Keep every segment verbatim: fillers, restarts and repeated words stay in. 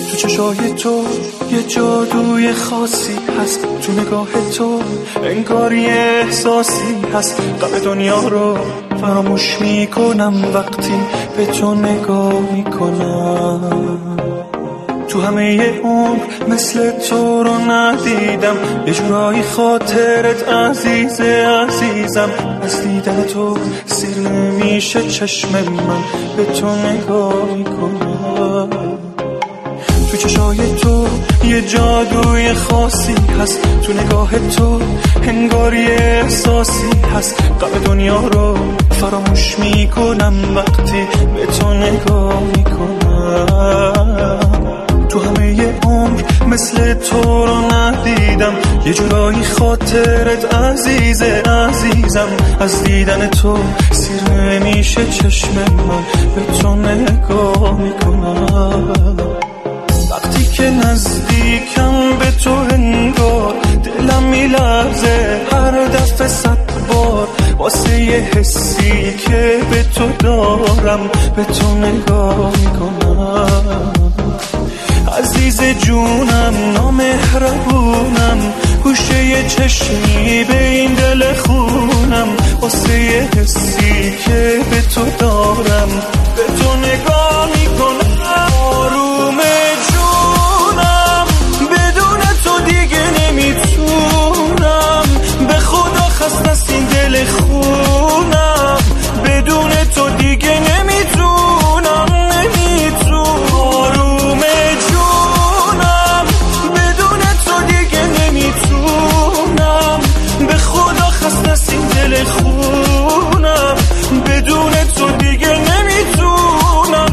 تو چشای تو یه جادوی خاصی هست، تو نگاه تو انگار یه احساسی هست. غم دنیا رو فراموش میکنم وقتی به تو نگاه میکنم. تو همه عمر مثل تو رو ندیدم، یه جورایی خاطرت عزیزه عزیزم. از دیدن تو سیر نمیشه چشم من به تو نگاه میکنم. تو چشای تو یه جادوی خاصی هست، تو نگاه تو انگار یه احساسی هست. غم دنیا رو فراموش میکنم وقتی به تو نگاه میکنم. تو همه عمر مثل تو رو ندیدم، یه جورایی خاطرت عزیزه عزیزم. از دیدن تو سیر نمیشه چشم من به تو نگاه میکنم. وقتی که نزدیکم به تو انگار دلم میلرزه هر دفعه صد بار، واسه یه حسی که به تو دارم به تو نگاه میکنم. عزیز جونم نامهربونم، گوشه یه چشمی به این دل خونم، واسه یه حسی که به تو دارم به تو نگاه میکنم. آروم جونم بدون تو دیگه نمیتونم، به خدا خسته از این دل خونم، بدون تو دیگه نمیتونم نمیتونم. آروم جونم بدون تو دیگه نمیتونم، به خدا خسته از این دل خونم، بدون تو دیگه نمیتونم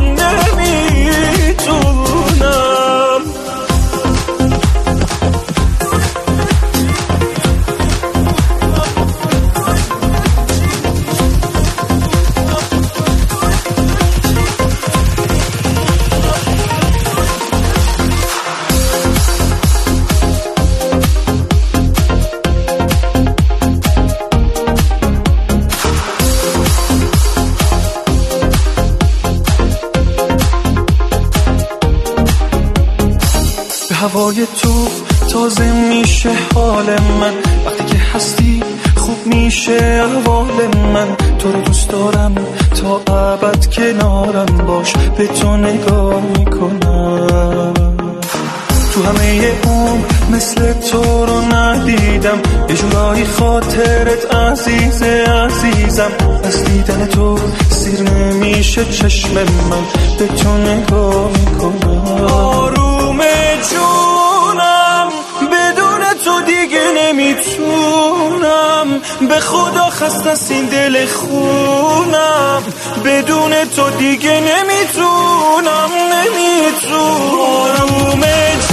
نمیتونم. هوای تو تازه میشه حال من، وقتی که هستی خوب میشه احوال من. تو رو دوست دارم تا ابد کنارم باش، به تو نگاه میکنم. تو همه عمر مثل تو رو ندیدم، یه جورایی خاطرت عزیزه عزیزم. از دیدن تو سیر نمیشه چشم من به تو نگاه میکنم. آروم جونم بدون تو دیگه نمیتونم، به خدا خسته از این دل خونم، بدون تو دیگه نمیتونم نمیتونم. آروم